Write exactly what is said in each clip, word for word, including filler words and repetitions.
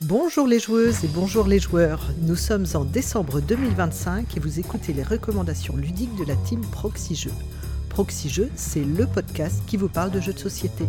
Bonjour les joueuses et bonjour les joueurs, nous sommes en décembre deux mille vingt-cinq et vous écoutez les recommandations ludiques de la team Proxy Jeux. Proxy Jeux, c'est le podcast qui vous parle de jeux de société.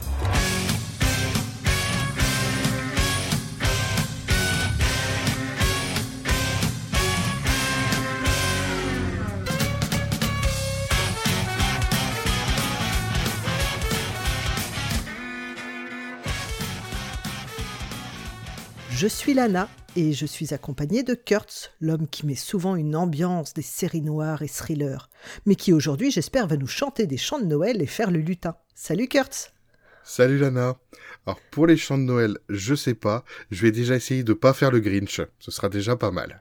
Je suis Lana et je suis accompagnée de Kurtz, l'homme qui met souvent une ambiance des séries noires et thrillers, mais qui aujourd'hui, j'espère, va nous chanter des chants de Noël et faire le lutin. Salut Kurtz. Salut Lana. Alors pour les chants de Noël, je sais pas, je vais déjà essayer de pas faire le Grinch, ce sera déjà pas mal.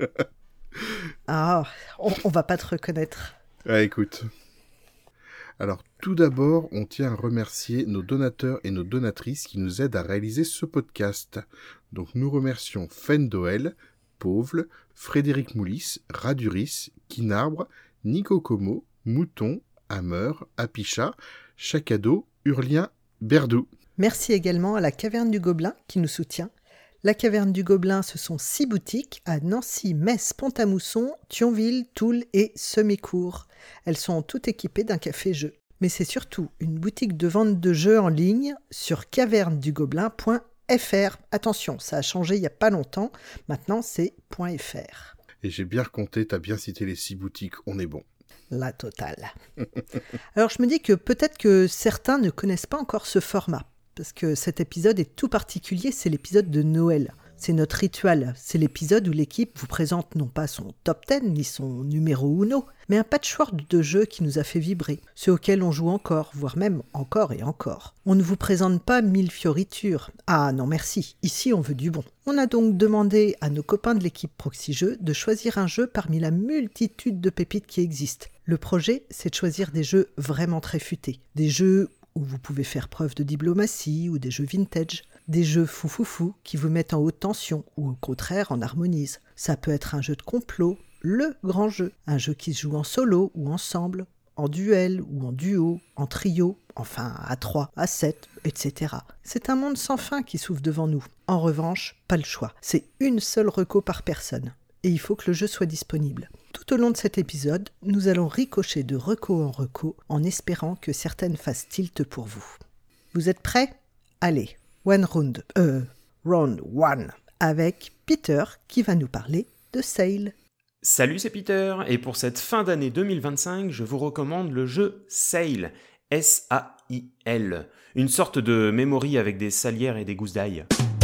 Ah, on, on va pas te reconnaître. Ah écoute. Alors tout d'abord, on tient à remercier nos donateurs et nos donatrices qui nous aident à réaliser ce podcast. Donc nous remercions Fendoel, Pauvle, Frédéric Moulis, Raduris, Kinarbre, Nico Como, Mouton, Hammer, Apicha, Chacado, Hurlien, Berdou. Merci également à la Caverne du Gobelin qui nous soutient. La Caverne du Gobelin, ce sont six boutiques à Nancy, Metz, Pont-à-Mousson, Thionville, Toul et Semécourt. Elles sont toutes équipées d'un café-jeu. Mais c'est surtout une boutique de vente de jeux en ligne sur caverne du gobelin point f r. Attention, ça a changé il n'y a pas longtemps. Maintenant, c'est .fr. Et j'ai bien recompté, t'as bien cité les six boutiques, on est bon. La totale. Alors, je me dis que peut-être que certains ne connaissent pas encore ce format. Parce que cet épisode est tout particulier, c'est l'épisode de Noël. C'est notre rituel, c'est l'épisode où l'équipe vous présente non pas son top dix ni son numéro uno, mais un patchwork de jeux qui nous a fait vibrer, ceux auxquels on joue encore, voire même encore et encore. On ne vous présente pas mille fioritures. Ah non merci, ici on veut du bon. On a donc demandé à nos copains de l'équipe Proxy Jeux de choisir un jeu parmi la multitude de pépites qui existent. Le projet, c'est de choisir des jeux vraiment très futés, des jeux où vous pouvez faire preuve de diplomatie ou des jeux vintage, des jeux foufoufou qui vous mettent en haute tension ou au contraire en harmonise. Ça peut être un jeu de complot, le grand jeu, un jeu qui se joue en solo ou ensemble, en duel ou en duo, en trio, enfin à trois, à sept, et cetera. C'est un monde sans fin qui s'ouvre devant nous. En revanche, pas le choix. C'est une seule reco par personne. Et il faut que le jeu soit disponible. Tout au long de cet épisode, nous allons ricocher de reco en reco en espérant que certaines fassent tilt pour vous. Vous êtes prêts ? Allez, one round, euh, round one, avec Peter qui va nous parler de Sail. Salut, c'est Peter, et pour cette fin d'année deux mille vingt-cinq, je vous recommande le jeu Sail, S A I L, une sorte de memory avec des salières et des gousses d'ail.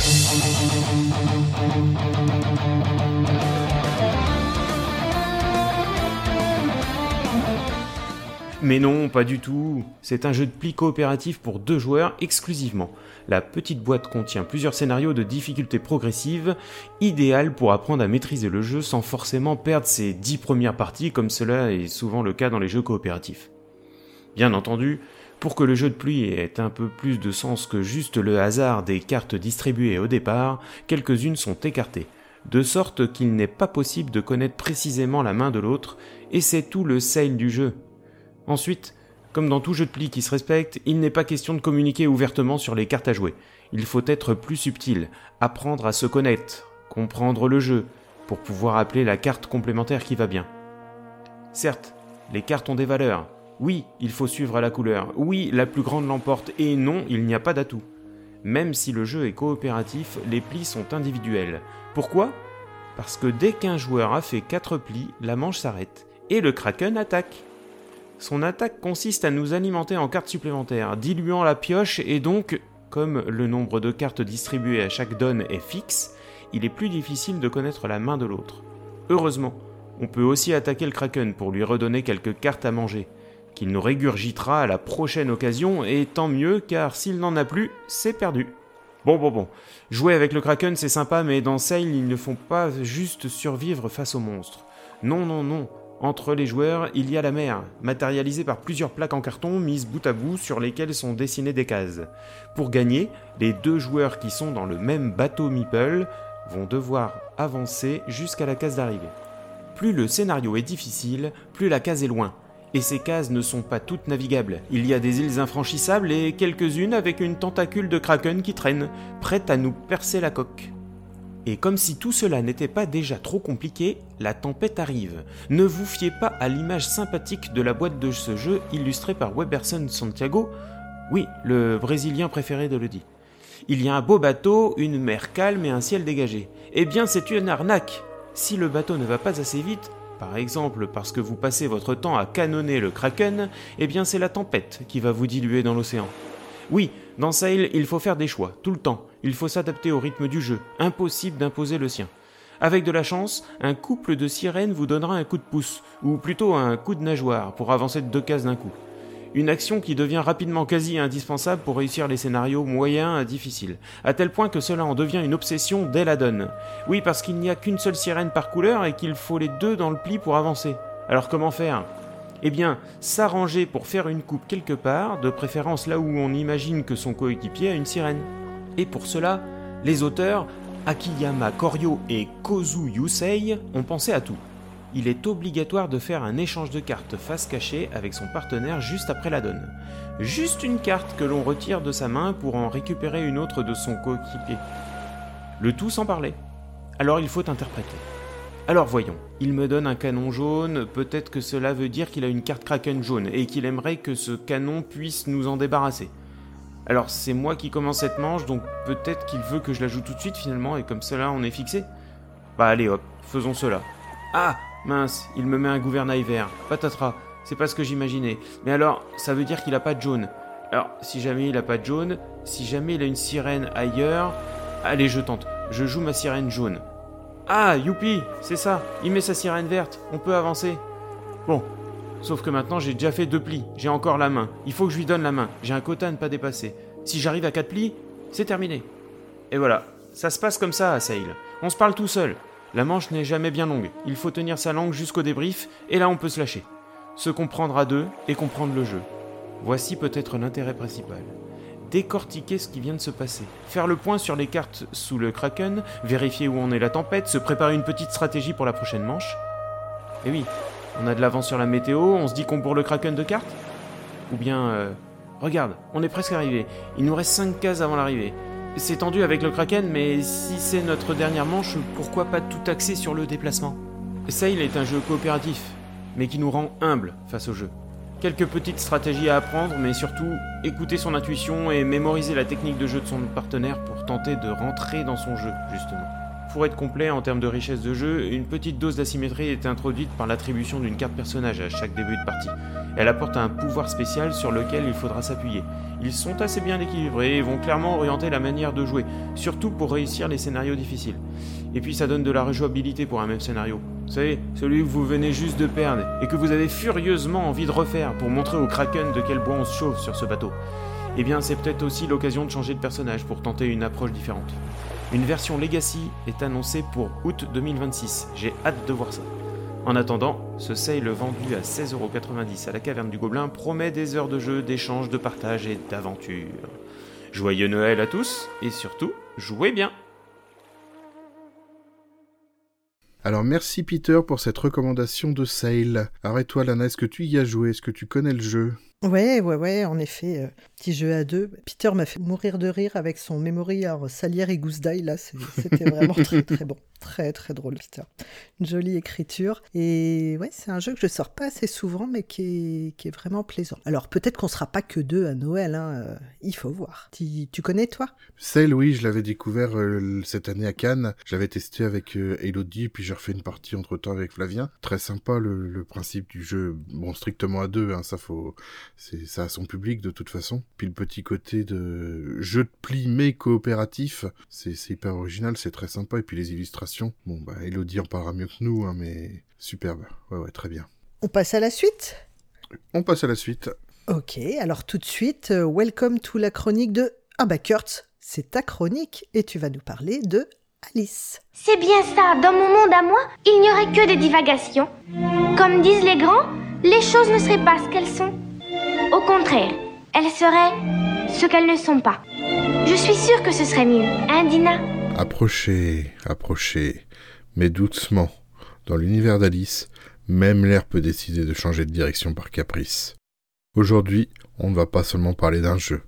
Mais non, pas du tout. C'est un jeu de pli coopératif pour deux joueurs exclusivement. La petite boîte contient plusieurs scénarios de difficulté progressive, idéal pour apprendre à maîtriser le jeu sans forcément perdre ses dix premières parties, comme cela est souvent le cas dans les jeux coopératifs. Bien entendu, pour que le jeu de pli ait un peu plus de sens que juste le hasard des cartes distribuées au départ, quelques-unes sont écartées, de sorte qu'il n'est pas possible de connaître précisément la main de l'autre, et c'est tout le Sail du jeu. Ensuite, comme dans tout jeu de pli qui se respecte, il n'est pas question de communiquer ouvertement sur les cartes à jouer. Il faut être plus subtil, apprendre à se connaître, comprendre le jeu, pour pouvoir appeler la carte complémentaire qui va bien. Certes, les cartes ont des valeurs. Oui, il faut suivre à la couleur. Oui, la plus grande l'emporte. Et non, il n'y a pas d'atout. Même si le jeu est coopératif, les plis sont individuels. Pourquoi ? Parce que dès qu'un joueur a fait quatre plis, la manche s'arrête. Et le Kraken attaque. Son attaque consiste à nous alimenter en cartes supplémentaires, diluant la pioche et donc, comme le nombre de cartes distribuées à chaque donne est fixe, il est plus difficile de connaître la main de l'autre. Heureusement, on peut aussi attaquer le Kraken pour lui redonner quelques cartes à manger, qu'il nous régurgitera à la prochaine occasion, et tant mieux car s'il n'en a plus, c'est perdu. Bon bon bon, jouer avec le Kraken c'est sympa, mais dans Sail ils ne font pas juste survivre face aux monstres. Non non non. Entre les joueurs, il y a la mer, matérialisée par plusieurs plaques en carton mises bout à bout sur lesquelles sont dessinées des cases. Pour gagner, les deux joueurs qui sont dans le même bateau meeple vont devoir avancer jusqu'à la case d'arrivée. Plus le scénario est difficile, plus la case est loin. Et ces cases ne sont pas toutes navigables. Il y a des îles infranchissables et quelques-unes avec une tentacule de kraken qui traîne, prête à nous percer la coque. Et comme si tout cela n'était pas déjà trop compliqué, la tempête arrive. Ne vous fiez pas à l'image sympathique de la boîte de ce jeu illustrée par Weberson Santiago, oui, le Brésilien préféré de Lodi. Il y a un beau bateau, une mer calme et un ciel dégagé. Eh bien, c'est une arnaque. Si le bateau ne va pas assez vite, par exemple parce que vous passez votre temps à canonner le Kraken, eh bien c'est la tempête qui va vous diluer dans l'océan. Oui, dans Sail, il faut faire des choix, tout le temps. Il faut s'adapter au rythme du jeu, impossible d'imposer le sien. Avec de la chance, un couple de sirènes vous donnera un coup de pouce, ou plutôt un coup de nageoire, pour avancer de deux cases d'un coup. Une action qui devient rapidement quasi indispensable pour réussir les scénarios moyens à difficiles, à tel point que cela en devient une obsession dès la donne. Oui, parce qu'il n'y a qu'une seule sirène par couleur et qu'il faut les deux dans le pli pour avancer. Alors comment faire ? Eh bien, s'arranger pour faire une coupe quelque part, de préférence là où on imagine que son coéquipier a une sirène. Et pour cela, les auteurs, Akiyama Koryo et Kozu Yusei, ont pensé à tout. Il est obligatoire de faire un échange de cartes face cachée avec son partenaire juste après la donne. Juste une carte que l'on retire de sa main pour en récupérer une autre de son coéquipier. Le tout sans parler. Alors il faut interpréter. Alors voyons, il me donne un canon jaune, peut-être que cela veut dire qu'il a une carte Kraken jaune et qu'il aimerait que ce canon puisse nous en débarrasser. Alors c'est moi qui commence cette manche, donc peut-être qu'il veut que je la joue tout de suite finalement et comme cela on est fixé. Bah allez hop, faisons cela. Ah, mince, il me met un gouvernail vert, patatras, c'est pas ce que j'imaginais. Mais alors, ça veut dire qu'il a pas de jaune. Alors, si jamais il a pas de jaune, si jamais il a une sirène ailleurs... Allez, je tente, je joue ma sirène jaune. Ah, youpi, c'est ça, il met sa sirène verte, on peut avancer. Bon, sauf que maintenant j'ai déjà fait deux plis, j'ai encore la main, il faut que je lui donne la main, j'ai un quota à ne pas dépasser. Si j'arrive à quatre plis, c'est terminé. Et voilà, ça se passe comme ça à Sail, on se parle tout seul. La manche n'est jamais bien longue, il faut tenir sa langue jusqu'au débrief, et là on peut se lâcher. Se comprendre à deux et comprendre le jeu. Voici peut-être l'intérêt principal. Décortiquer ce qui vient de se passer, faire le point sur les cartes sous le Kraken, vérifier où en est la tempête, se préparer une petite stratégie pour la prochaine manche. Et oui, on a de l'avance sur la météo, on se dit qu'on bourre le Kraken de cartes ? Ou bien, euh, regarde, on est presque arrivé, il nous reste cinq cases avant l'arrivée. C'est tendu avec le Kraken, mais si c'est notre dernière manche, pourquoi pas tout axer sur le déplacement ? Sail est un jeu coopératif, mais qui nous rend humbles face au jeu. Quelques petites stratégies à apprendre, mais surtout, écouter son intuition et mémoriser la technique de jeu de son partenaire pour tenter de rentrer dans son jeu, justement. Pour être complet en termes de richesse de jeu, une petite dose d'asymétrie est introduite par l'attribution d'une carte personnage à chaque début de partie. Elle apporte un pouvoir spécial sur lequel il faudra s'appuyer. Ils sont assez bien équilibrés et vont clairement orienter la manière de jouer, surtout pour réussir les scénarios difficiles. Et puis ça donne de la rejouabilité pour un même scénario. Vous savez, celui que vous venez juste de perdre et que vous avez furieusement envie de refaire pour montrer au Kraken de quel bois on se chauffe sur ce bateau. Eh bien c'est peut-être aussi l'occasion de changer de personnage pour tenter une approche différente. Une version Legacy est annoncée pour août deux mille vingt-six, j'ai hâte de voir ça. En attendant, ce Sail vendu à seize euros quatre-vingt-dix à la Caverne du Gobelin promet des heures de jeu, d'échange, de partage et d'aventure. Joyeux Noël à tous, et surtout, jouez bien! Alors merci Peter pour cette recommandation de Sail. Alors toi Lana, est-ce que tu y as joué ? Est-ce que tu connais le jeu ? Ouais, ouais, ouais, en effet, euh, petit jeu à deux. Peter m'a fait mourir de rire avec son memory en Salière et Gousse d'ail, là, c'est, c'était vraiment très très bon. Très très drôle, Peter. Une jolie écriture. Et ouais, c'est un jeu que je sors pas assez souvent, mais qui est, qui est vraiment plaisant. Alors peut-être qu'on sera pas que deux à Noël, hein, euh, il faut voir. Tu, tu connais, toi ? Sail, oui, je l'avais découvert euh, cette année à Cannes. Je l'avais testé avec euh, Elodie, puis j'ai refait une partie entre-temps avec Flavien. Très sympa, le, le principe du jeu. Bon, strictement à deux, hein, ça faut... C'est, ça a son public de toute façon. Puis le petit côté de jeu de pli mais coopératif, c'est, c'est hyper original, c'est très sympa. Et puis les illustrations, bon bah Elodie en parlera mieux que nous, hein, mais superbe. Ouais ouais, très bien. On passe à la suite ? On passe à la suite. Ok, alors tout de suite, euh, welcome to la chronique de... Ah bah Kurt, c'est ta chronique et tu vas nous parler de Alice. C'est bien ça, dans mon monde à moi, il n'y aurait que des divagations. Comme disent les grands, les choses ne seraient pas ce qu'elles sont. Au contraire, elles seraient ce qu'elles ne sont pas. Je suis sûre que ce serait mieux, hein Dina ? Approchez, approchez, mais doucement. Dans l'univers d'Alice, même l'air peut décider de changer de direction par caprice. Aujourd'hui, on ne va pas seulement parler d'un jeu.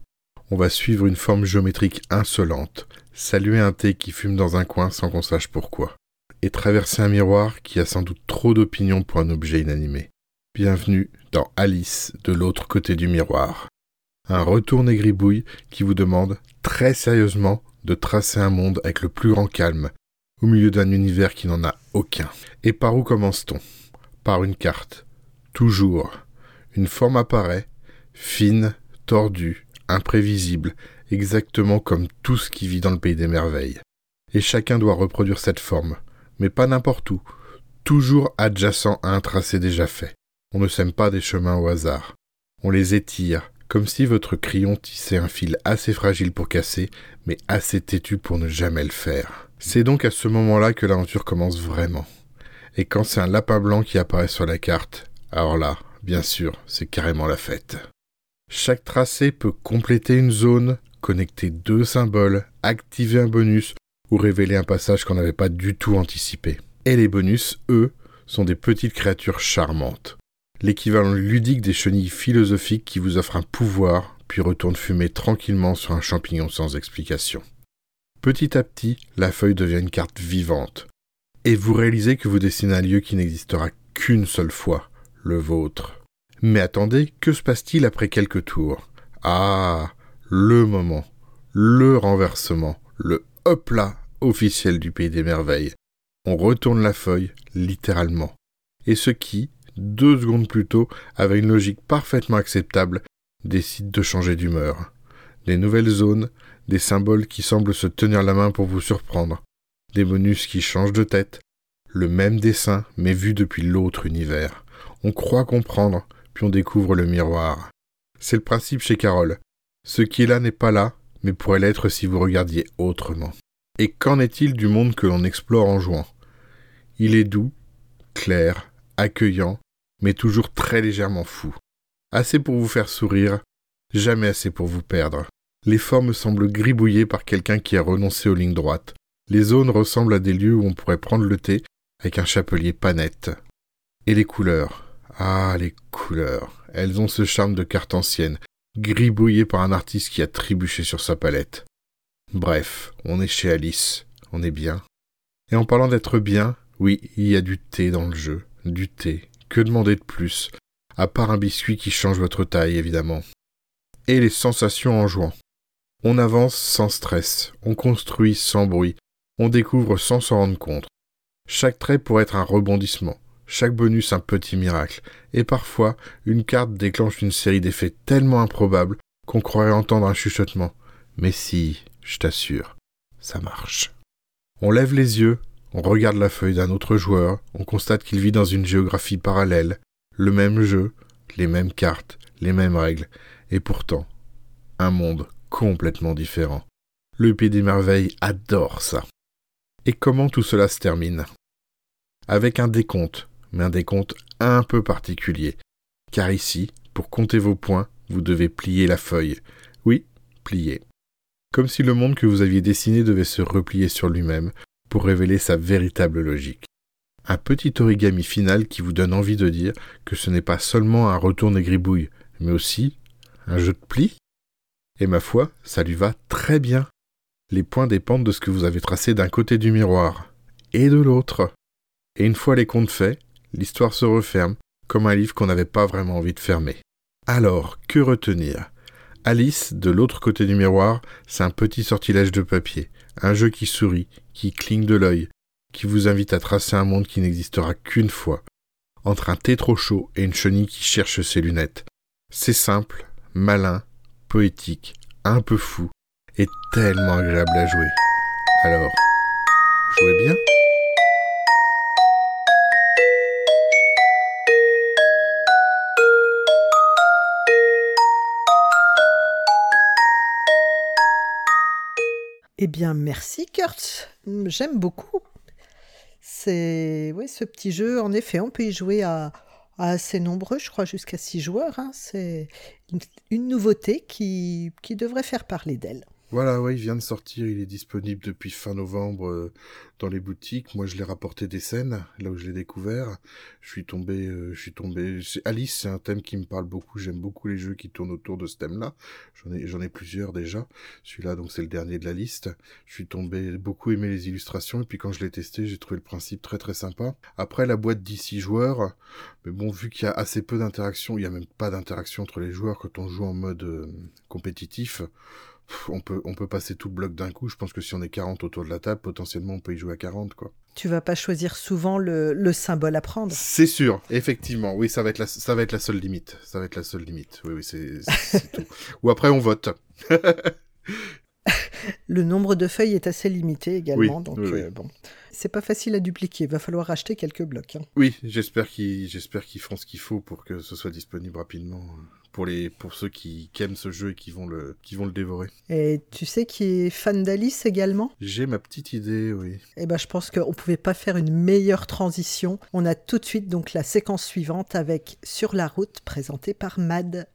On va suivre une forme géométrique insolente, saluer un thé qui fume dans un coin sans qu'on sache pourquoi, et traverser un miroir qui a sans doute trop d'opinions pour un objet inanimé. Bienvenue dans Alice de l'autre côté du miroir. Un retour négribouille qui vous demande, très sérieusement, de tracer un monde avec le plus grand calme, au milieu d'un univers qui n'en a aucun. Et par où commence-t-on ? Par une carte. Toujours. Une forme apparaît, fine, tordue, imprévisible, exactement comme tout ce qui vit dans le pays des merveilles. Et chacun doit reproduire cette forme, mais pas n'importe où, toujours adjacent à un tracé déjà fait. On ne sème pas des chemins au hasard. On les étire, comme si votre crayon tissait un fil assez fragile pour casser, mais assez têtu pour ne jamais le faire. C'est donc à ce moment-là que l'aventure commence vraiment. Et quand c'est un lapin blanc qui apparaît sur la carte, alors là, bien sûr, c'est carrément la fête. Chaque tracé peut compléter une zone, connecter deux symboles, activer un bonus ou révéler un passage qu'on n'avait pas du tout anticipé. Et les bonus, eux, sont des petites créatures charmantes. L'équivalent ludique des chenilles philosophiques qui vous offrent un pouvoir, puis retournent fumer tranquillement sur un champignon sans explication. Petit à petit, la feuille devient une carte vivante. Et vous réalisez que vous dessinez un lieu qui n'existera qu'une seule fois, le vôtre. Mais attendez, que se passe-t-il après quelques tours ? Ah, le moment, le renversement, le hop-là officiel du pays des merveilles. On retourne la feuille, littéralement. Et ce qui, deux secondes plus tôt, avec une logique parfaitement acceptable, décide de changer d'humeur. Des nouvelles zones, des symboles qui semblent se tenir la main pour vous surprendre, des bonus qui changent de tête, le même dessin, mais vu depuis l'autre univers. On croit comprendre, puis on découvre le miroir. C'est le principe chez Carole. Ce qui est là n'est pas là, mais pourrait l'être si vous regardiez autrement. Et qu'en est-il du monde que l'on explore en jouant ? Il est doux, clair, accueillant, mais toujours très légèrement fou. Assez pour vous faire sourire, jamais assez pour vous perdre. Les formes semblent gribouillées par quelqu'un qui a renoncé aux lignes droites. Les zones ressemblent à des lieux où on pourrait prendre le thé avec un chapelier pas net. Et les couleurs. Ah, les couleurs. Elles ont ce charme de carte ancienne, gribouillée par un artiste qui a trébuché sur sa palette. Bref, on est chez Alice. On est bien. Et en parlant d'être bien, oui, il y a du thé dans le jeu. Du thé. Que demander de plus ? À part un biscuit qui change votre taille, évidemment. Et les sensations en jouant. On avance sans stress, on construit sans bruit, on découvre sans s'en rendre compte. Chaque trait pourrait être un rebondissement, chaque bonus un petit miracle, et parfois, une carte déclenche une série d'effets tellement improbables qu'on croirait entendre un chuchotement. Mais si, je t'assure, ça marche. On lève les yeux, on regarde la feuille d'un autre joueur, on constate qu'il vit dans une géographie parallèle, le même jeu, les mêmes cartes, les mêmes règles, et pourtant, un monde complètement différent. Le Pays des Merveilles adore ça. Et comment tout cela se termine ? Avec un décompte, mais un décompte un peu particulier. Car ici, pour compter vos points, vous devez plier la feuille. Oui, plier. Comme si le monde que vous aviez dessiné devait se replier sur lui-même pour révéler sa véritable logique. Un petit origami final qui vous donne envie de dire que ce n'est pas seulement un retour négribouille, mais aussi un jeu de plis. Et ma foi, ça lui va très bien. Les points dépendent de ce que vous avez tracé d'un côté du miroir et de l'autre. Et une fois les comptes faits, l'histoire se referme comme un livre qu'on n'avait pas vraiment envie de fermer. Alors, que retenir ? Alice, de l'autre côté du miroir, c'est un petit sortilège de papier, un jeu qui sourit, qui cligne de l'œil, qui vous invite à tracer un monde qui n'existera qu'une fois, entre un thé trop chaud et une chenille qui cherche ses lunettes. C'est simple, malin, poétique, un peu fou, et tellement agréable à jouer. Alors, jouez bien. Eh bien, merci Kurt. J'aime beaucoup. C'est oui, ce petit jeu, en effet, on peut y jouer à, à assez nombreux, je crois jusqu'à six joueurs. Hein. C'est une, une nouveauté qui, qui devrait faire parler d'elle. Voilà, ouais, il vient de sortir, il est disponible depuis fin novembre euh, dans les boutiques. Moi, je l'ai rapporté des scènes, là où je l'ai découvert. Je suis tombé, euh, je suis tombé. c'est- Alice, c'est un thème qui me parle beaucoup. J'aime beaucoup les jeux qui tournent autour de ce thème-là. J'en ai, j'en ai plusieurs déjà. Celui-là, donc, c'est le dernier de la liste. Je suis tombé, beaucoup aimé les illustrations, et puis quand je l'ai testé, j'ai trouvé le principe très très sympa. Après, la boîte dit six joueurs, mais bon, vu qu'il y a assez peu d'interaction, il y a même pas d'interaction entre les joueurs quand on joue en mode euh, compétitif. On peut, on peut passer tout le bloc d'un coup. Je pense que si on est quarante autour de la table, potentiellement, on peut y jouer à quarante, quoi. Tu vas pas choisir souvent le, le symbole à prendre. C'est sûr, effectivement. Oui, ça va être la, ça va être la seule limite. Ça va être la seule limite. Oui, oui, c'est, c'est tout. Ou après, on vote. Le nombre de feuilles est assez limité également, Oui, donc oui, oui. euh, bon. C'est pas facile à dupliquer, va falloir acheter quelques blocs. hein. Oui, j'espère qu'ils, j'espère qu'ils feront ce qu'il faut pour que ce soit disponible rapidement pour les, pour ceux qui, qui aiment ce jeu et qui vont le, qui vont le dévorer. Et tu sais qui est fan d'Alice également? J'ai ma petite idée, oui. Eh ben, je pense qu'on pouvait pas faire une meilleure transition. On a tout de suite donc la séquence suivante avec Sur la route, présentée par Mad.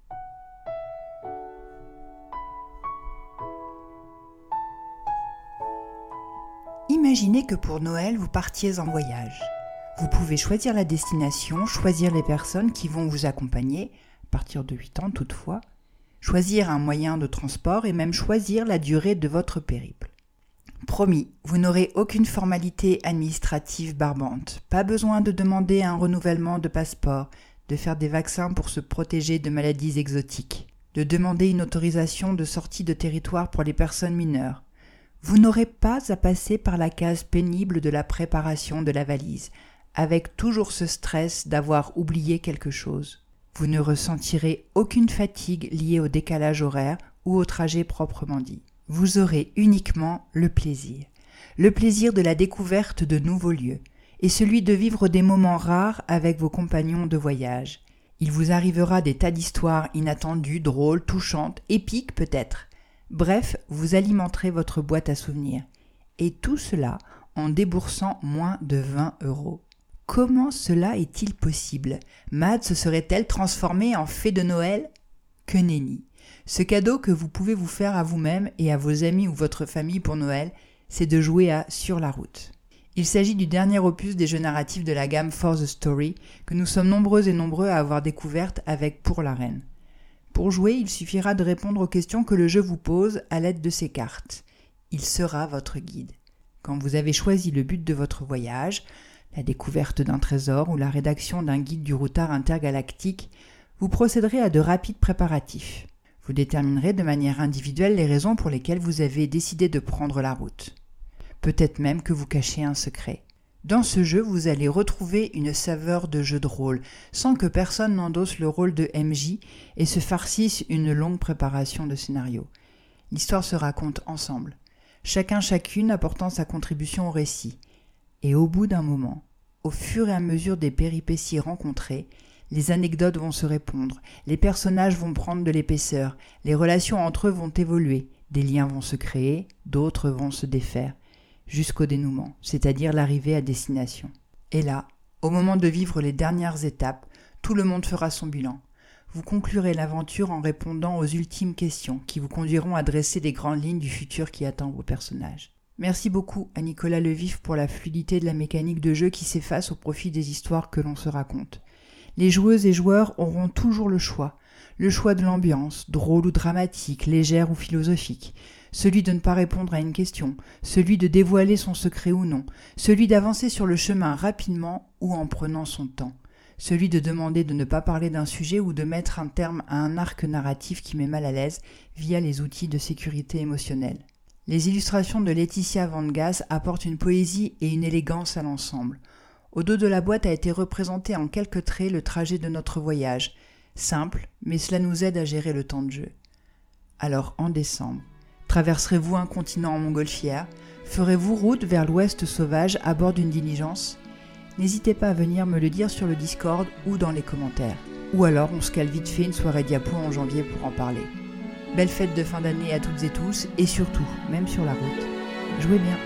Imaginez que pour Noël, vous partiez en voyage. Vous pouvez choisir la destination, choisir les personnes qui vont vous accompagner, à partir de huit ans toutefois, choisir un moyen de transport et même choisir la durée de votre périple. Promis, vous n'aurez aucune formalité administrative barbante, pas besoin de demander un renouvellement de passeport, de faire des vaccins pour se protéger de maladies exotiques, de demander une autorisation de sortie de territoire pour les personnes mineures. Vous n'aurez pas à passer par la case pénible de la préparation de la valise, avec toujours ce stress d'avoir oublié quelque chose. Vous ne ressentirez aucune fatigue liée au décalage horaire ou au trajet proprement dit. Vous aurez uniquement le plaisir. Le plaisir de la découverte de nouveaux lieux, et celui de vivre des moments rares avec vos compagnons de voyage. Il vous arrivera des tas d'histoires inattendues, drôles, touchantes, épiques peut-être. Bref, vous alimenterez votre boîte à souvenirs. Et tout cela en déboursant moins de vingt euros. Comment cela est-il possible? Mad se serait-elle transformée en fée de Noël? Que nenni. Ce cadeau que vous pouvez vous faire à vous-même et à vos amis ou votre famille pour Noël, c'est de jouer à Sur la route. Il s'agit du dernier opus des jeux narratifs de la gamme For the Story que nous sommes nombreux et nombreux à avoir découverte avec Pour la Reine. Pour jouer, il suffira de répondre aux questions que le jeu vous pose à l'aide de ses cartes. Il sera votre guide. Quand vous avez choisi le but de votre voyage, la découverte d'un trésor ou la rédaction d'un guide du routard intergalactique, vous procéderez à de rapides préparatifs. Vous déterminerez de manière individuelle les raisons pour lesquelles vous avez décidé de prendre la route. Peut-être même que vous cachez un secret. Dans ce jeu, vous allez retrouver une saveur de jeu de rôle, sans que personne n'endosse le rôle de M J et se farcisse une longue préparation de scénario. L'histoire se raconte ensemble, chacun chacune apportant sa contribution au récit. Et au bout d'un moment, au fur et à mesure des péripéties rencontrées, les anecdotes vont se répondre, les personnages vont prendre de l'épaisseur, les relations entre eux vont évoluer, des liens vont se créer, d'autres vont se défaire, jusqu'au dénouement, c'est-à-dire l'arrivée à destination. Et là, au moment de vivre les dernières étapes, tout le monde fera son bilan. Vous conclurez l'aventure en répondant aux ultimes questions qui vous conduiront à dresser les grandes lignes du futur qui attend vos personnages. Merci beaucoup à Nicolas Levif pour la fluidité de la mécanique de jeu qui s'efface au profit des histoires que l'on se raconte. Les joueuses et joueurs auront toujours le choix. Le choix de l'ambiance, drôle ou dramatique, légère ou philosophique. Celui de ne pas répondre à une question, celui de dévoiler son secret ou non, celui d'avancer sur le chemin rapidement ou en prenant son temps, celui de demander de ne pas parler d'un sujet ou de mettre un terme à un arc narratif qui met mal à l'aise via les outils de sécurité émotionnelle. Les illustrations de Laetitia Van Gass apportent une poésie et une élégance à l'ensemble. Au dos de la boîte a été représenté en quelques traits le trajet de notre voyage. Simple, mais cela nous aide à gérer le temps de jeu. Alors, en décembre, traverserez-vous un continent en montgolfière? Ferez-vous route vers l'ouest sauvage à bord d'une diligence? N'hésitez pas à venir me le dire sur le Discord ou dans les commentaires. Ou alors on se cale vite fait une soirée diapo en janvier pour en parler. Belle fête de fin d'année à toutes et tous, et surtout, même sur la route, jouez bien.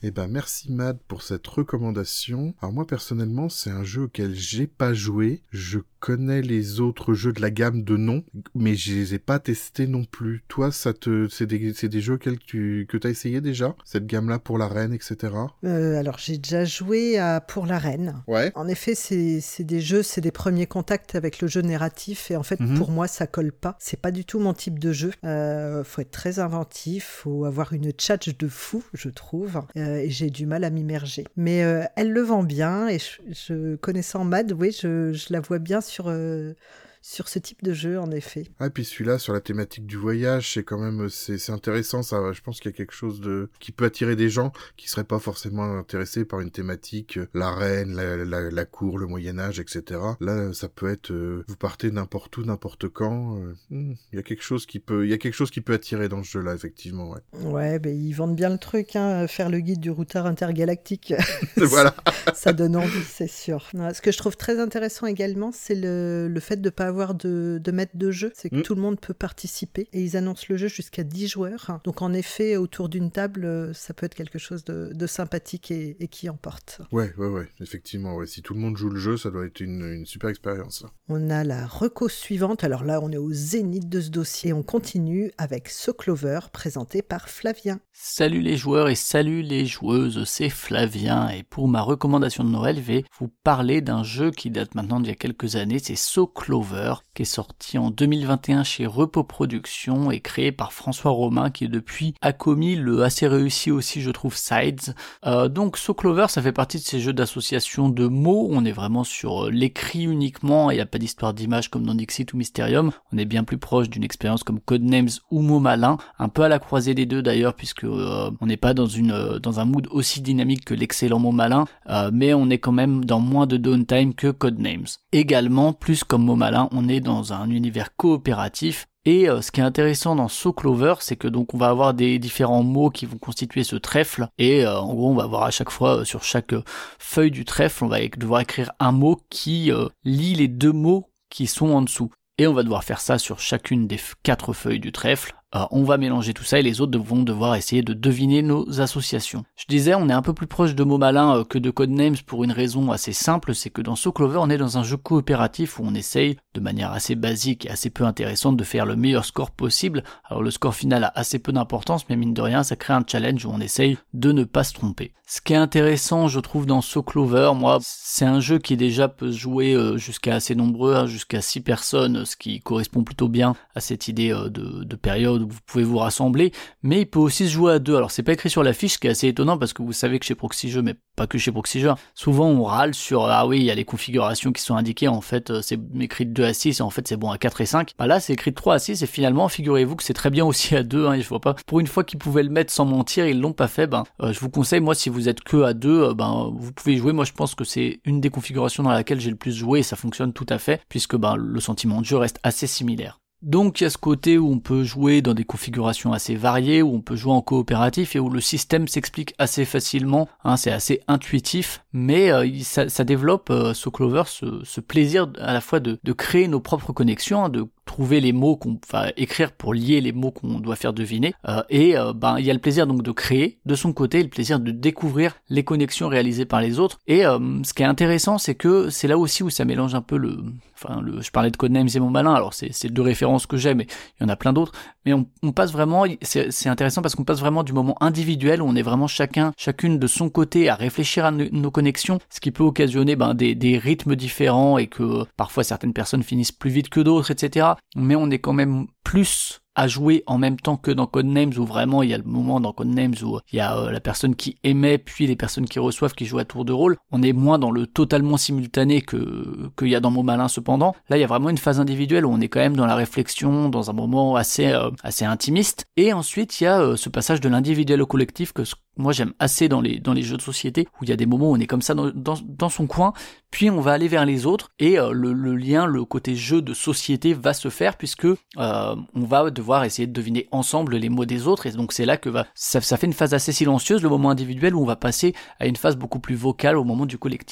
Eh ben, merci Mad pour cette recommandation. Alors moi, personnellement, c'est un jeu auquel j'ai pas joué. Je connais les autres jeux de la gamme de nom, mais je les ai pas testés non plus. Toi, ça te, c'est des, c'est des jeux auxquels tu, que t'as essayé déjà? Cette gamme-là pour la reine, et cetera. Euh, alors, j'ai déjà joué à Pour la reine. Ouais. En effet, c'est, c'est des jeux, c'est des premiers contacts avec le jeu narratif, et en fait, Mhm. pour moi, ça colle pas. C'est pas du tout mon type de jeu. Euh, faut être très inventif, faut avoir une tchatche de fou, je trouve, euh, et j'ai du mal à m'immerger. Mais euh, elle le vend bien, et je, je connaissant Mad, oui, je, je la vois bien sur, euh, sur ce type de jeu, en effet. Ah, et puis celui-là, sur la thématique du voyage, c'est quand même, c'est, c'est intéressant, ça. Je pense qu'il y a quelque chose de, qui peut attirer des gens qui seraient pas forcément intéressés par une thématique, euh, la reine, la, la, la cour, le Moyen-Âge, et cetera. Là, ça peut être, euh, vous partez n'importe où, n'importe quand. euh, hmm, Il y a quelque chose qui peut, il y a quelque chose qui peut attirer dans ce jeu-là, effectivement, ouais. Ouais, ben ils vendent bien le truc, hein, faire le guide du routard intergalactique. Voilà. Ça donne envie, c'est sûr. Ouais, ce que je trouve très intéressant également, c'est le, le fait de ne pas avoir de, de maître de jeu. C'est que Mm. tout le monde peut participer. Et ils annoncent le jeu jusqu'à dix joueurs. Donc en effet, autour d'une table, ça peut être quelque chose de, de sympathique et, et qui emporte. Ouais, ouais, ouais, effectivement, ouais. Si tout le monde joue le jeu, ça doit être une, une super expérience. On a la reco suivante. Alors là, on est au zénith de ce dossier. On continue avec So Clover, présenté par Flavien. Salut les joueurs et salut les joueuses, c'est Flavien et pour ma recommandation de Noël, je vais vous parler d'un jeu qui date maintenant d'il y a quelques années, c'est So Clover, qui est sorti en deux mille vingt et un chez Repos Productions et créé par François Romain qui depuis a commis le assez réussi aussi je trouve Sides. Euh, donc So Clover, ça fait partie de ces jeux d'association de mots, on est vraiment sur l'écrit uniquement, il n'y a pas d'histoire d'image comme dans Dixit ou Mysterium, on est bien plus proche d'une expérience comme Codenames ou Mots Malins, un peu à la croisée des deux d'ailleurs puisque euh, on n'est pas dans une euh, dans un mood aussi dynamique que l'excellent Mots Malins, euh, mais on est quand même dans moins de downtime que Codenames. Également, plus comme Mots Malins, on est dans un univers coopératif. Et euh, ce qui est intéressant dans So Clover, c'est que donc on va avoir des différents mots qui vont constituer ce trèfle, et euh, en gros on va avoir à chaque fois euh, sur chaque euh, feuille du trèfle, on va é- devoir écrire un mot qui euh, lie les deux mots qui sont en dessous. Et on va devoir faire ça sur chacune des f- quatre feuilles du trèfle. Euh, on va mélanger tout ça et les autres vont devoir essayer de deviner nos associations. Je disais, on est un peu plus proche de Mots Malins euh, que de Codenames pour une raison assez simple, c'est que dans So Clover, on est dans un jeu coopératif où on essaye, de manière assez basique et assez peu intéressante, de faire le meilleur score possible. Alors le score final a assez peu d'importance, mais mine de rien, ça crée un challenge où on essaye de ne pas se tromper. Ce qui est intéressant, je trouve, dans So Clover, moi, c'est un jeu qui déjà peut se jouer euh, jusqu'à assez nombreux, hein, jusqu'à six personnes, ce qui correspond plutôt bien à cette idée euh, de, de période où vous pouvez vous rassembler, mais il peut aussi se jouer à deux. Alors c'est pas écrit sur la fiche, ce qui est assez étonnant parce que vous savez que chez Proxy Jeux, mais pas que chez Proxy Jeux, souvent on râle sur ah oui, il y a les configurations qui sont indiquées, en fait euh, c'est écrit de deux à six et en fait c'est bon à quatre et cinq. Bah là c'est écrit de trois à six et finalement figurez-vous que c'est très bien aussi à deux, hein, et je vois pas, pour une fois qu'ils pouvaient le mettre sans mentir, ils l'ont pas fait. Ben euh, je vous conseille, moi si vous êtes que à deux, euh, ben vous pouvez jouer. Moi je pense que c'est une des configurations dans laquelle j'ai le plus joué et ça fonctionne tout à fait puisque ben le sentiment de jeu reste assez similaire. Donc il y a ce côté où on peut jouer dans des configurations assez variées, où on peut jouer en coopératif et où le système s'explique assez facilement, hein, c'est assez intuitif, mais euh, ça, ça développe euh, So Clover ce, ce plaisir à la fois de, de créer nos propres connexions, hein, de trouver les mots qu'on va écrire pour lier les mots qu'on doit faire deviner, euh, et euh, ben il y a le plaisir donc de créer de son côté, le plaisir de découvrir les connexions réalisées par les autres. Et euh, ce qui est intéressant, c'est que c'est là aussi où ça mélange un peu le, enfin le, je parlais de Codenames et Mots Malins, alors c'est c'est deux références que j'ai, mais il y en a plein d'autres. Mais on, on passe vraiment, c'est c'est intéressant parce qu'on passe vraiment du moment individuel où on est vraiment chacun, chacune de son côté à réfléchir à no- nos connexions, ce qui peut occasionner ben des des rythmes différents et que parfois certaines personnes finissent plus vite que d'autres, et cetera. Mais on est quand même plus à jouer en même temps que dans Codenames où vraiment il y a le moment dans Codenames où il y a euh, la personne qui émet puis les personnes qui reçoivent qui jouent à tour de rôle. On est moins dans le totalement simultané que qu'il y a dans Mots Malins cependant. Là il y a vraiment une phase individuelle où on est quand même dans la réflexion, dans un moment assez euh, assez intimiste. Et ensuite il y a euh, ce passage de l'individuel au collectif que moi j'aime assez dans les dans les jeux de société où il y a des moments où on est comme ça dans dans, dans son coin, puis on va aller vers les autres et euh, le, le lien, le côté jeu de société va se faire puisque euh, on va devoir essayer de deviner ensemble les mots des autres et donc c'est là que va ça, ça fait une phase assez silencieuse, le moment individuel où on va passer à une phase beaucoup plus vocale au moment du collectif.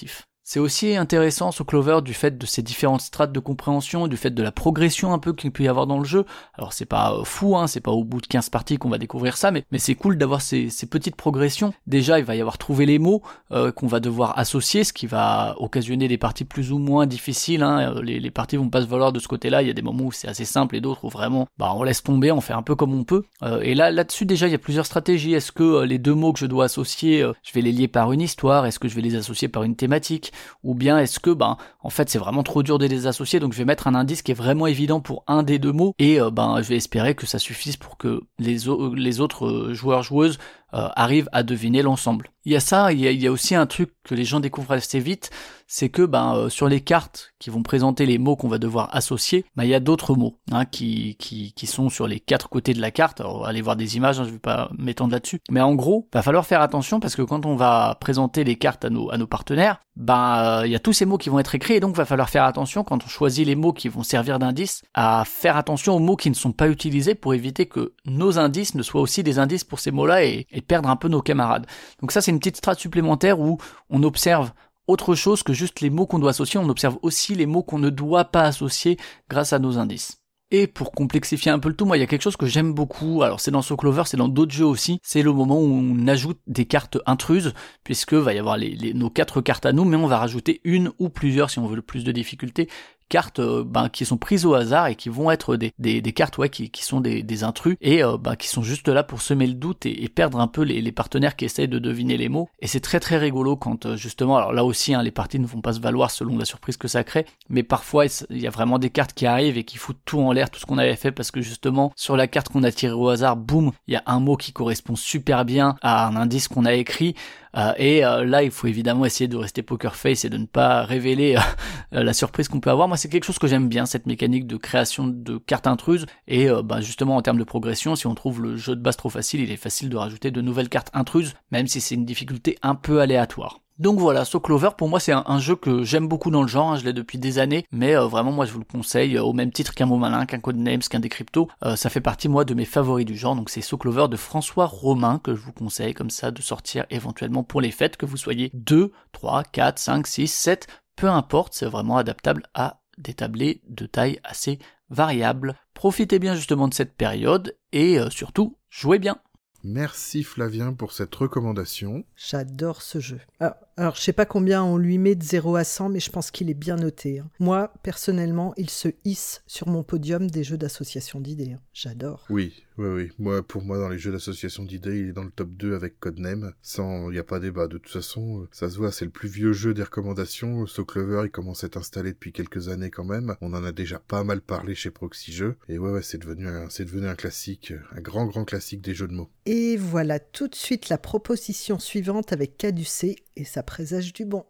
C'est aussi intéressant ce Clover du fait de ces différentes strates de compréhension, du fait de la progression un peu qu'il peut y avoir dans le jeu. Alors c'est pas fou, hein, c'est pas au bout de quinze parties qu'on va découvrir ça, mais, mais c'est cool d'avoir ces, ces petites progressions. Déjà, il va y avoir trouvé les mots euh, qu'on va devoir associer, ce qui va occasionner des parties plus ou moins difficiles. Hein. Les, les parties vont pas se valoir de ce côté-là. Il y a des moments où c'est assez simple et d'autres où vraiment, bah, on laisse tomber, on fait un peu comme on peut. Euh, et là, là-dessus déjà, il y a plusieurs stratégies. Est-ce que euh, les deux mots que je dois associer, euh, je vais les lier par une histoire? Est-ce que je vais les associer par une thématique? Ou bien est-ce que, ben, en fait, c'est vraiment trop dur de les associer, donc je vais mettre un indice qui est vraiment évident pour un des deux mots, et euh, ben, je vais espérer que ça suffise pour que les, o- les autres joueurs, joueuses euh, arrivent à deviner l'ensemble. Il y a ça, il y a, il y a aussi un truc que les gens découvrent assez vite, c'est que ben euh, sur les cartes qui vont présenter les mots qu'on va devoir associer, ben il y a d'autres mots hein, qui qui qui sont sur les quatre côtés de la carte. Alors, on va aller voir des images, hein, je vais pas m'étendre là-dessus. Mais en gros, va falloir faire attention parce que quand on va présenter les cartes à nos à nos partenaires, ben il euh, y a tous ces mots qui vont être écrits et donc va falloir faire attention quand on choisit les mots qui vont servir d'indice à faire attention aux mots qui ne sont pas utilisés pour éviter que nos indices ne soient aussi des indices pour ces mots-là et, et perdre un peu nos camarades. Donc ça c'est une petite strate supplémentaire où on observe autre chose que juste les mots qu'on doit associer, on observe aussi les mots qu'on ne doit pas associer grâce à nos indices. Et pour complexifier un peu le tout, moi il y a quelque chose que j'aime beaucoup, alors c'est dans So Clover, c'est dans d'autres jeux aussi, c'est le moment où on ajoute des cartes intruses, puisque va y avoir les, les, nos quatre cartes à nous, mais on va rajouter une ou plusieurs si on veut le plus de difficulté, cartes euh, ben, qui sont prises au hasard et qui vont être des, des, des cartes ouais, qui, qui sont des, des intrus et euh, ben, qui sont juste là pour semer le doute et, et perdre un peu les, les partenaires qui essayent de deviner les mots. Et c'est très très rigolo quand euh, justement, alors là aussi hein, les parties ne vont pas se valoir selon la surprise que ça crée, mais parfois il y a vraiment des cartes qui arrivent et qui foutent tout en l'air, tout ce qu'on avait fait, parce que justement sur la carte qu'on a tirée au hasard, boum, il y a un mot qui correspond super bien à un indice qu'on a écrit. Euh, et euh, là, il faut évidemment essayer de rester poker face et de ne pas révéler euh, la surprise qu'on peut avoir. Moi, c'est quelque chose que j'aime bien, cette mécanique de création de cartes intruses. Et euh, bah, justement, en termes de progression, si on trouve le jeu de base trop facile, il est facile de rajouter de nouvelles cartes intruses, même si c'est une difficulté un peu aléatoire. Donc voilà, So Clover pour moi c'est un, un jeu que j'aime beaucoup dans le genre, hein, je l'ai depuis des années, mais euh, vraiment moi je vous le conseille, euh, au même titre qu'un mot malin, qu'un Codenames, qu'un Décrypto, euh, ça fait partie moi de mes favoris du genre, donc c'est So Clover de François Romain que je vous conseille comme ça de sortir éventuellement pour les fêtes, que vous soyez deux, trois, quatre, cinq, six, sept, peu importe, c'est vraiment adaptable à des tablets de taille assez variable. Profitez bien justement de cette période et euh, surtout, jouez bien. Merci Flavien pour cette recommandation. J'adore ce jeu. Alors, alors je sais pas combien on lui met de zéro à cent, mais je pense qu'il est bien noté. Hein. Moi, personnellement, il se hisse sur mon podium des jeux d'association d'idées. Hein. J'adore. Oui, oui, oui. Moi, pour moi, dans les jeux d'association d'idées, il est dans le top deux avec Codename. Sans, il n'y a pas débat. De toute façon, ça se voit, c'est le plus vieux jeu des recommandations. So Clover, il commence à être installé depuis quelques années quand même. On en a déjà pas mal parlé chez Proxy Jeux. Et ouais, ouais, c'est devenu un, c'est devenu un classique, un grand, grand classique des jeux de mots. Et voilà tout de suite la proposition suivante avec Caducée, et ça présage du bon.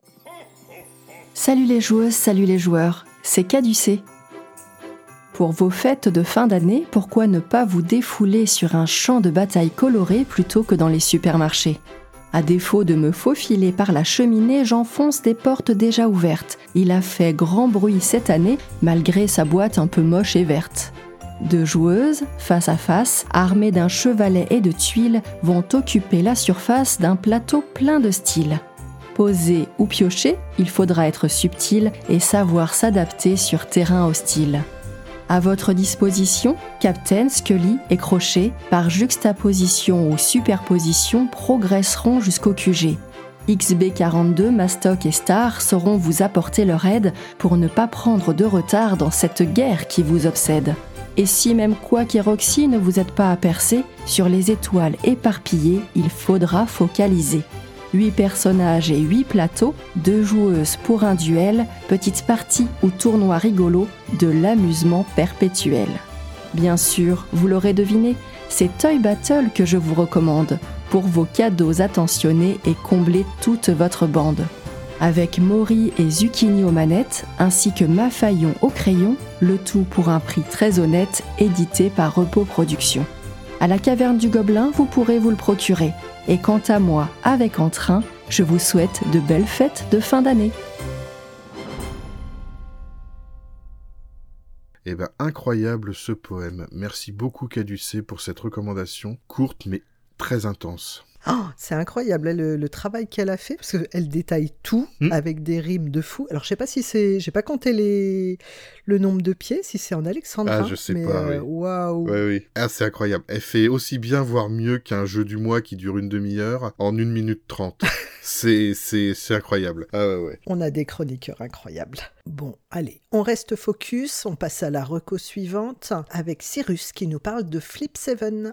Salut les joueuses, salut les joueurs, c'est Caducée. Pour vos fêtes de fin d'année, pourquoi ne pas vous défouler sur un champ de bataille coloré plutôt que dans les supermarchés ? À défaut de me faufiler par la cheminée, j'enfonce des portes déjà ouvertes. Il a fait grand bruit cette année, malgré sa boîte un peu moche et verte. Deux joueuses, face à face, armées d'un chevalet et de tuiles, vont occuper la surface d'un plateau plein de style. Poser ou piocher, il faudra être subtil et savoir s'adapter sur terrain hostile. À votre disposition, Captain, Scully et Crochet, par juxtaposition ou superposition, progresseront jusqu'au Q G. X B quarante-deux, Mastoc et Star sauront vous apporter leur aide pour ne pas prendre de retard dans cette guerre qui vous obsède. Et si même Quack et Roxy ne vous aident pas à percer, sur les étoiles éparpillées, il faudra focaliser. Huit personnages et huit plateaux, deux joueuses pour un duel, petite partie ou tournoi rigolo, de l'amusement perpétuel. Bien sûr, vous l'aurez deviné, c'est Toy Battle que je vous recommande, pour vos cadeaux attentionnés et combler toute votre bande. Avec Maury et Zucchini aux manettes, ainsi que Mafaillon au crayon, le tout pour un prix très honnête, édité par Repos Productions. À la Caverne du Gobelin, vous pourrez vous le procurer. Et quant à moi, avec entrain, je vous souhaite de belles fêtes de fin d'année. Eh ben, incroyable ce poème. Merci beaucoup Caducée pour cette recommandation, courte mais très intense. Oh, c'est incroyable là, le, le travail qu'elle a fait, parce qu'elle détaille tout mmh. avec des rimes de fou. Alors je sais pas si c'est, j'ai pas compté les le nombre de pieds, si c'est en alexandrin. Ah je sais mais pas. euh, oui. Waouh. Ouais, oui. Ah c'est incroyable. Elle fait aussi bien, voire mieux qu'un jeu du mois qui dure une demi-heure en une minute trente. c'est c'est c'est incroyable. Ah ouais ouais. On a des chroniqueurs incroyables. Bon, allez, on reste focus. On passe à la reco suivante avec Cyrus qui nous parle de Flip seven.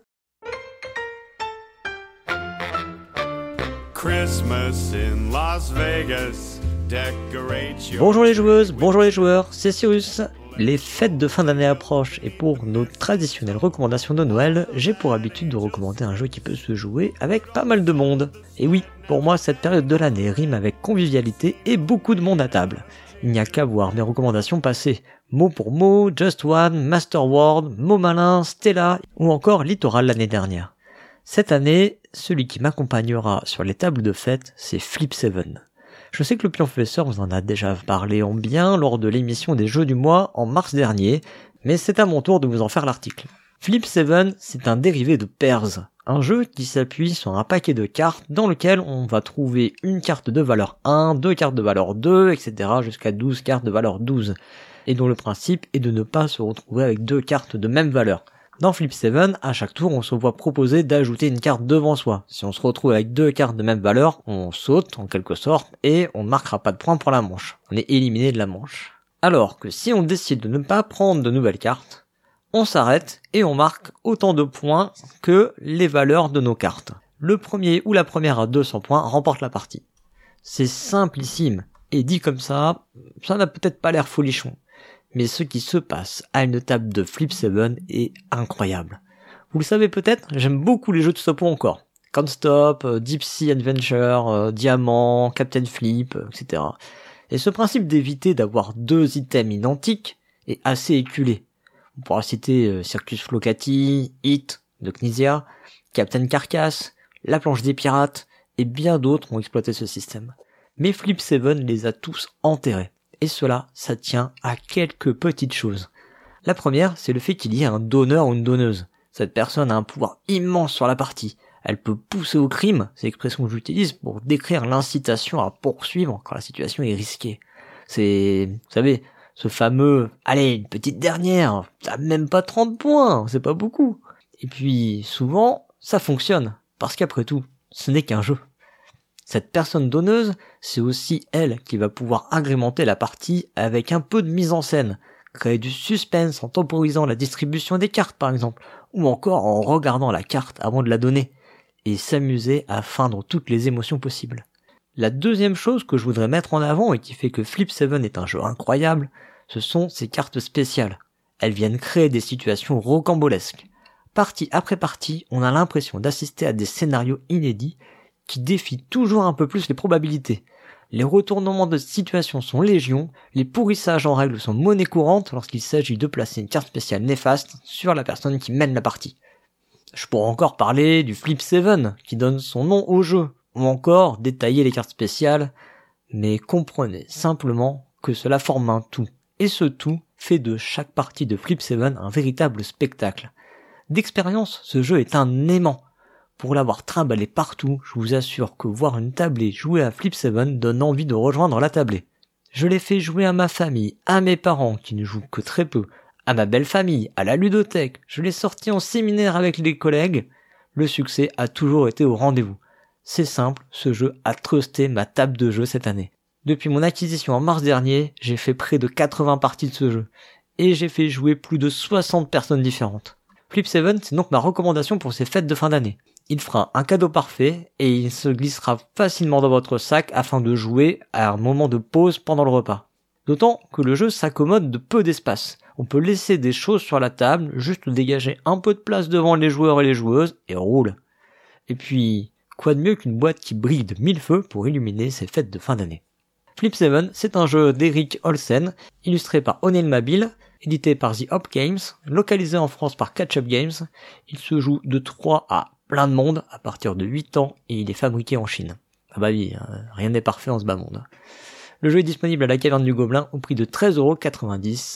Christmas in Las Vegas, decorate your... Bonjour les joueuses, bonjour les joueurs, c'est Cyrus. Les fêtes de fin d'année approchent et pour nos traditionnelles recommandations de Noël, j'ai pour habitude de recommander un jeu qui peut se jouer avec pas mal de monde. Et oui, pour moi cette période de l'année rime avec convivialité et beaucoup de monde à table. Il n'y a qu'à voir mes recommandations passées. Mot pour mot, Just One, Master World, Mot Malin, Stella ou encore Littoral l'année dernière. Cette année, celui qui m'accompagnera sur les tables de fête, c'est Flip seven. Je sais que le Pionfesseur vous en a déjà parlé en bien lors de l'émission des Jeux du mois en mars dernier, mais c'est à mon tour de vous en faire l'article. Flip seven, c'est un dérivé de Pairs, un jeu qui s'appuie sur un paquet de cartes dans lequel on va trouver une carte de valeur un, deux cartes de valeur deux, et cetera jusqu'à douze cartes de valeur douze, et dont le principe est de ne pas se retrouver avec deux cartes de même valeur. Dans Flip seven, à chaque tour, on se voit proposer d'ajouter une carte devant soi. Si on se retrouve avec deux cartes de même valeur, on saute, en quelque sorte, et on ne marquera pas de points pour la manche. On est éliminé de la manche. Alors que si on décide de ne pas prendre de nouvelles cartes, on s'arrête et on marque autant de points que les valeurs de nos cartes. Le premier ou la première à deux cents points remporte la partie. C'est simplissime, et dit comme ça, ça n'a peut-être pas l'air folichon. Mais ce qui se passe à une table de Flip seven est incroyable. Vous le savez peut-être, j'aime beaucoup les jeux de stop ou encore. Can't Stop, Deep Sea Adventure, euh, Diamant, Captain Flip, et cetera. Et ce principe d'éviter d'avoir deux items identiques est assez éculé. On pourra citer euh, Circus Flocati, Hit de Knizia, Captain Carcass, La Planche des Pirates, et bien d'autres ont exploité ce système. Mais Flip seven les a tous enterrés. Et cela, ça tient à quelques petites choses. La première, c'est le fait qu'il y ait un donneur ou une donneuse. Cette personne a un pouvoir immense sur la partie. Elle peut pousser au crime, c'est l'expression que j'utilise pour décrire l'incitation à poursuivre quand la situation est risquée. C'est, vous savez, ce fameux « Allez, une petite dernière, t'as même pas trente points, c'est pas beaucoup ». Et puis, souvent, ça fonctionne, parce qu'après tout, ce n'est qu'un jeu. Cette personne donneuse, c'est aussi elle qui va pouvoir agrémenter la partie avec un peu de mise en scène, créer du suspense en temporisant la distribution des cartes par exemple, ou encore en regardant la carte avant de la donner, et s'amuser à feindre toutes les émotions possibles. La deuxième chose que je voudrais mettre en avant et qui fait que Flip seven est un jeu incroyable, ce sont ses cartes spéciales. Elles viennent créer des situations rocambolesques. Partie après partie, on a l'impression d'assister à des scénarios inédits qui défient toujours un peu plus les probabilités. Les retournements de situation sont légion, les pourrissages en règle sont monnaie courante lorsqu'il s'agit de placer une carte spéciale néfaste sur la personne qui mène la partie. Je pourrais encore parler du Flip seven qui donne son nom au jeu, ou encore détailler les cartes spéciales, mais comprenez simplement que cela forme un tout, et ce tout fait de chaque partie de Flip seven un véritable spectacle. D'expérience, ce jeu est un aimant. Pour l'avoir trimballé partout, je vous assure que voir une tablée jouer à Flip seven donne envie de rejoindre la tablée. Je l'ai fait jouer à ma famille, à mes parents qui ne jouent que très peu, à ma belle famille, à la ludothèque, je l'ai sorti en séminaire avec les collègues. Le succès a toujours été au rendez-vous. C'est simple, ce jeu a trusté ma table de jeu cette année. Depuis mon acquisition en mars dernier, j'ai fait près de quatre-vingts parties de ce jeu, et j'ai fait jouer plus de soixante personnes différentes. Flip seven, c'est donc ma recommandation pour ces fêtes de fin d'année. Il fera un cadeau parfait et il se glissera facilement dans votre sac afin de jouer à un moment de pause pendant le repas. D'autant que le jeu s'accommode de peu d'espace. On peut laisser des choses sur la table, juste dégager un peu de place devant les joueurs et les joueuses et roule. Et puis, quoi de mieux qu'une boîte qui brille de mille feux pour illuminer ces fêtes de fin d'année. Flip seven, c'est un jeu d'Eric Olsen, illustré par O'Neill Mabille, édité par The Hop Games, localisé en France par Catch Up Games. Il se joue de trois à plein de monde à partir de huit ans et il est fabriqué en Chine. Ah bah oui, rien n'est parfait en ce bas monde. Le jeu est disponible à la Caverne du Gobelin au prix de treize euros quatre-vingt-dix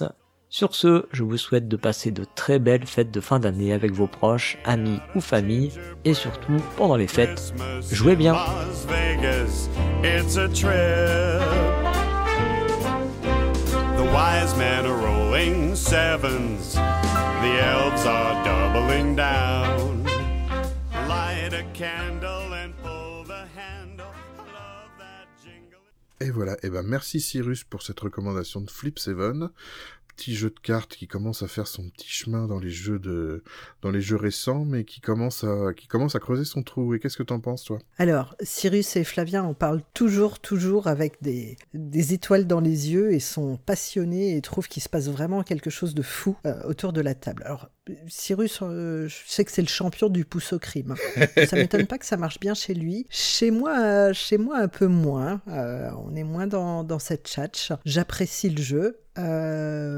Sur ce, je vous souhaite de passer de très belles fêtes de fin d'année avec vos proches, amis ou famille, et surtout, pendant les fêtes, jouez bien. Las Vegas, it's a trip. The wise men are rolling sevens. The elves are doubling down. Light a candle and pull the handle. Love that jingle. Et voilà, et ben merci Cyrus pour cette recommandation de Flip Seven. Petit jeu de cartes qui commence à faire son petit chemin dans les jeux de dans les jeux récents, mais qui commence à qui commence à creuser son trou. Et qu'est-ce que t'en penses, toi? Alors, Cyrus et Flavien en parlent toujours, toujours avec des, des étoiles dans les yeux et sont passionnés et trouvent qu'il se passe vraiment quelque chose de fou euh, autour de la table. Alors, Cyrus, euh, je sais que c'est le champion du pouce au crime. Ça m'étonne pas que ça marche bien chez lui. Chez moi, euh, chez moi un peu moins. Euh, on est moins dans, dans cette tchatch. J'apprécie le jeu. Euh,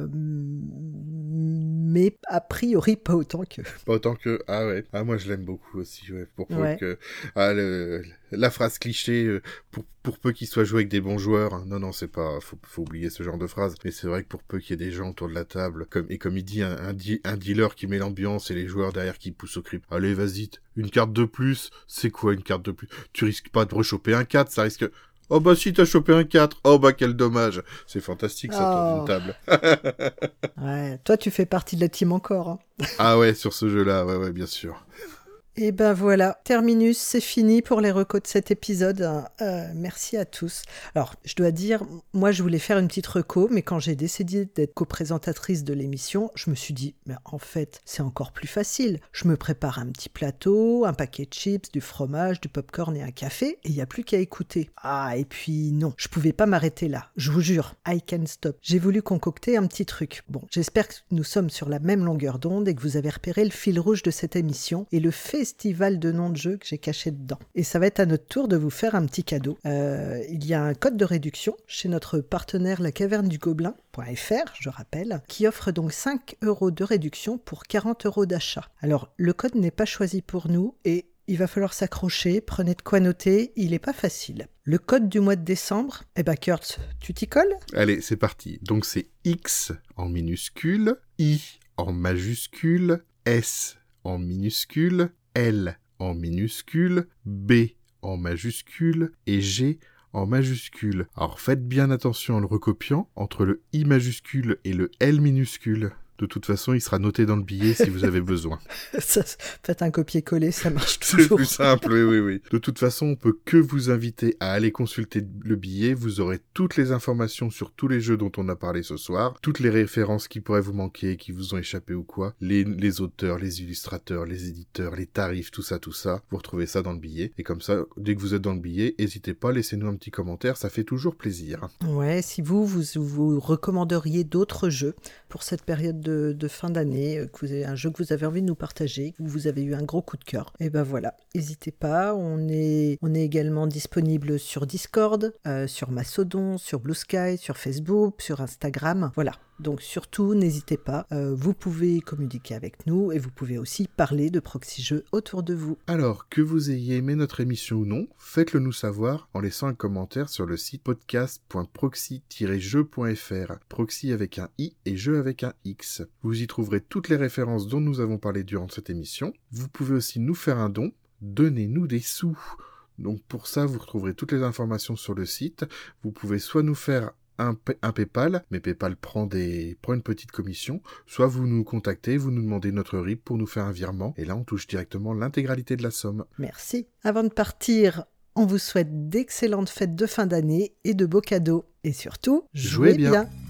mais a priori pas autant que Pas autant que ah ouais ah moi je l'aime beaucoup aussi ouais pour peu ouais. que ah le la phrase cliché euh, pour pour peu qu'il soit joué avec des bons joueurs hein. non non c'est pas faut faut oublier ce genre de phrase, mais c'est vrai que pour peu qu'il y ait des gens autour de la table comme et comme il dit un un, di, un dealer qui met l'ambiance et les joueurs derrière qui poussent au crime, allez vas-y une carte de plus, c'est quoi une carte de plus, tu risques pas de rechoper un quatre, ça risque. Oh bah si t'as chopé un quatre, oh bah quel dommage. C'est fantastique ça, oh. autour d'une table. Ouais, toi tu fais partie de la team encore. Hein. Ah ouais, sur ce jeu-là, ouais ouais, bien sûr. Et ben voilà, terminus, c'est fini pour les recos de cet épisode. Euh, merci à tous. Alors, je dois dire, moi je voulais faire une petite reco, mais quand j'ai décidé d'être co-présentatrice de l'émission, je me suis dit, mais en fait, c'est encore plus facile. Je me prépare un petit plateau, un paquet de chips, du fromage, du popcorn et un café, et il n'y a plus qu'à écouter. Ah, et puis non, je pouvais pas m'arrêter là, je vous jure, I can stop. J'ai voulu concocter un petit truc. Bon, j'espère que nous sommes sur la même longueur d'onde et que vous avez repéré le fil rouge de cette émission et le fait festival de noms de jeux que j'ai caché dedans. Et ça va être à notre tour de vous faire un petit cadeau. Euh, il y a un code de réduction chez notre partenaire la caverne du gobelin point f r, je rappelle, qui offre donc cinq euros de réduction pour quarante euros d'achat. Alors, le code n'est pas choisi pour nous et il va falloir s'accrocher, prenez de quoi noter, il est pas facile. Le code du mois de décembre, eh ben Kurtz, tu t'y colles ? Allez, c'est parti. Donc c'est X en minuscule, I en majuscule, S en minuscule, L en minuscule, B en majuscule et G en majuscule. Alors faites bien attention en le recopiant entre le I majuscule et le L minuscule. De toute façon, il sera noté dans le billet si vous avez besoin. Ça, faites un copier-coller, ça marche toujours. C'est plus simple, oui, oui, oui. De toute façon, on peut que vous inviter à aller consulter le billet. Vous aurez toutes les informations sur tous les jeux dont on a parlé ce soir, toutes les références qui pourraient vous manquer, qui vous ont échappé ou quoi, les, les auteurs, les illustrateurs, les éditeurs, les tarifs, tout ça, tout ça. Vous retrouvez ça dans le billet. Et comme ça, dès que vous êtes dans le billet, n'hésitez pas, laissez-nous un petit commentaire, ça fait toujours plaisir. Ouais, si vous, vous, vous recommanderiez d'autres jeux pour cette période de De, de fin d'année, que vous avez un jeu que vous avez envie de nous partager, que vous avez eu un gros coup de cœur, et ben voilà, n'hésitez pas. On est, on est également disponible sur Discord, euh, sur Mastodon, sur Blue Sky, sur Facebook, sur Instagram, voilà. Donc surtout, n'hésitez pas, euh, vous pouvez communiquer avec nous et vous pouvez aussi parler de Proxy Jeux autour de vous. Alors, que vous ayez aimé notre émission ou non, faites-le nous savoir en laissant un commentaire sur le site podcast point proxy tiret jeux point f r. Proxy avec un i et jeu avec un x. Vous y trouverez toutes les références dont nous avons parlé durant cette émission. Vous pouvez aussi nous faire un don, donnez-nous des sous. Donc pour ça, vous retrouverez toutes les informations sur le site. Vous pouvez soit nous faire Un, un PayPal, mais PayPal prend, des, prend une petite commission, soit vous nous contactez, vous nous demandez notre R I P pour nous faire un virement, et là on touche directement l'intégralité de la somme. Merci. Avant de partir, on vous souhaite d'excellentes fêtes de fin d'année et de beaux cadeaux. Et surtout, jouez, jouez bien. bien.